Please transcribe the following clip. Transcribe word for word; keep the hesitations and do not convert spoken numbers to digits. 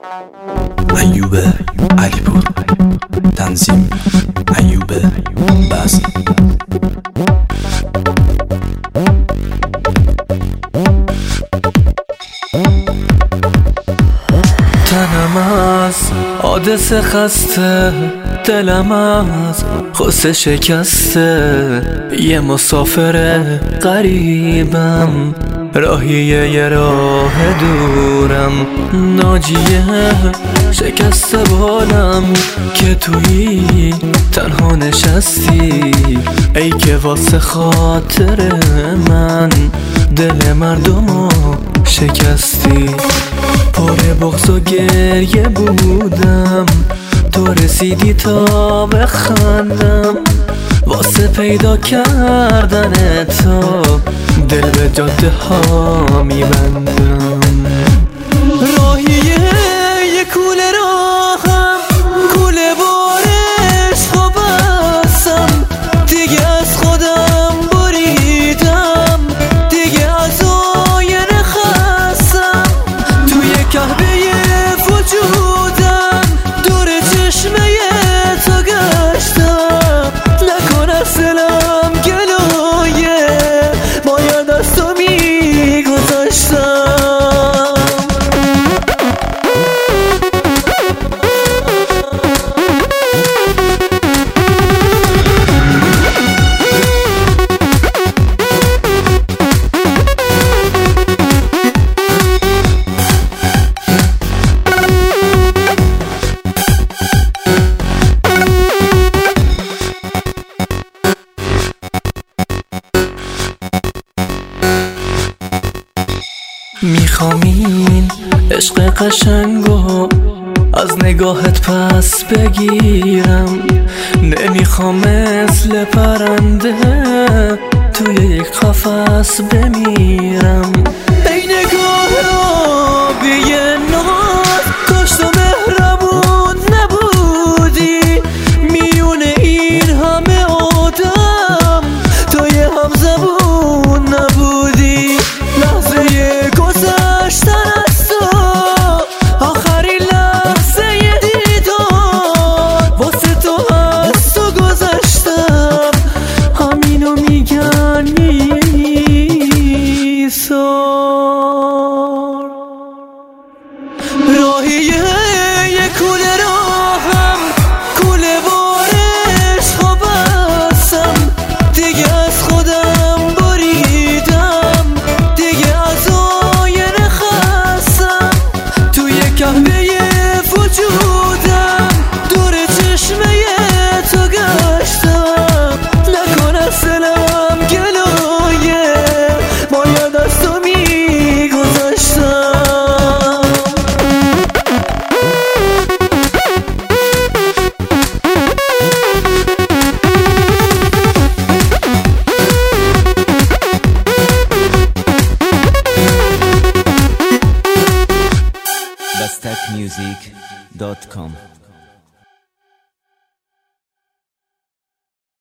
ایوب علیپور، تنظیم ایوب بست. تنم از حادثه خسته، دلم از غصه شکسته، یه مسافر غریبم، راهی یه راه دورم، ناجیه شکسته بالم که تویی تنها نشستی، ای که واسه خاطر من دل مردمو شکستی. پر بغض و گریه بودم، تو رسیدی تا بخندم، واسه پیدا کردن تو دل به جاده ها میبندم. راهیه یه کوله راهم، کوله بارش خو بستم، دیگه از خودم بریدم، دیگه از آینه خستم، توی کهبه وجودم دور چشمه تو گشتم، نکن از دلم گلویه، باید از تو میگذاشتم. میخوام این عشق قشنگو از نگاهت پس بگیرم، نمیخوام مثل پرنده توی یک قفس بمیرم. ای نگاه آبی ناز، کاش تو مهربون نبودی، میون این همه آدم تو یه هم زبون نبودی. لحظه گذشتن از تو، آخرین لحظه دیدار، واسه تو از تو گذشتم، همینو میگن میسار. راهیه یه کوله راهم، کوله بارش خو بستم، دیگه از خودم بریدم، دیگه از آینه خستم، توی کهبه وجودم دور چشمه تو گشتم، نکن از دلم گلویه، باید از تو میگذاشتم. Bastak Music dot com